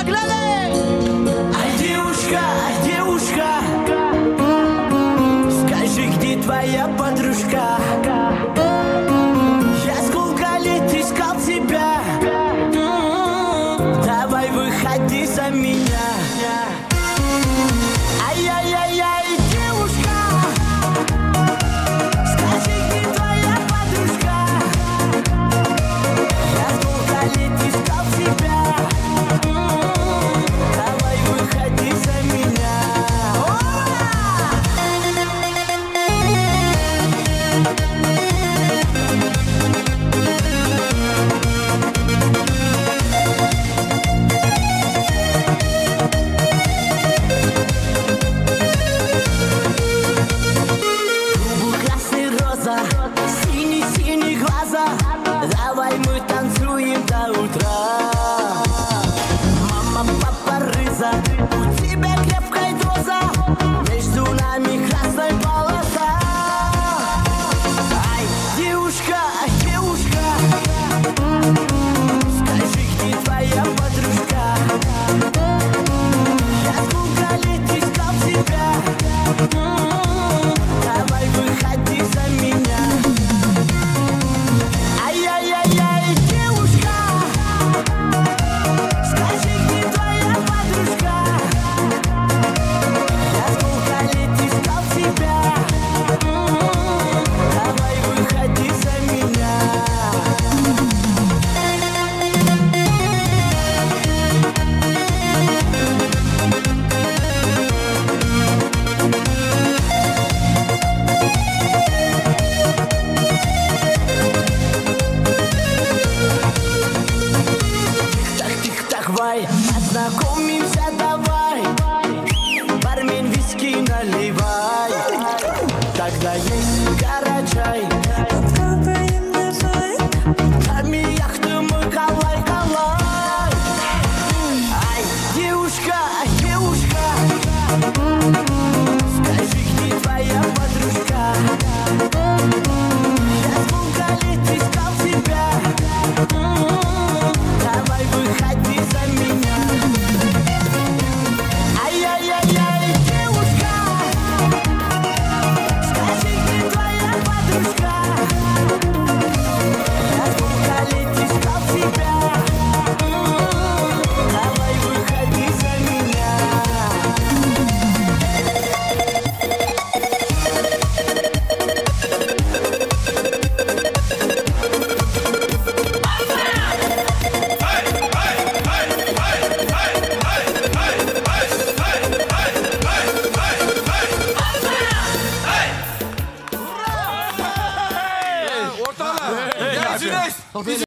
Погнали! Ай, девушка, скажи, где твоя подружка? Я сколько лет искал тебя. Давай выходи за меня. Ай-яй-яй-яй, девушка, скажи, где твоя подружка? Я сколько лет искал тебя. Давай выходи за меня. Синий-синий глаза, давай мы танцуем до утра. Мама, папа, рыза, у тебя крепкая доза, между нами красная полоса. Ай, девушка, скажи, где твоя подружка? Я сколько лет искал тебя. Давай выходи за меня. Ай-яй-яй-яй, девушка, скажи, где твоя подружка? Я сколько лет искал тебя. Давай выходи за меня. Познакомимся, давай. Бармен, виски наливай. Тогда есть горячай. Откапаем давай. Нами яхты мы калай-калай. Ай, девушка, скажи, где твоя подружка? Я сколько лет искал тебя. Давай выходи за меня. Ай-яй-яй-яй, девушка, скажи, где твоя подружка? Я сколько лет искал тебя. Давай выходи за меня. Ortalar. Gel Cüneyt.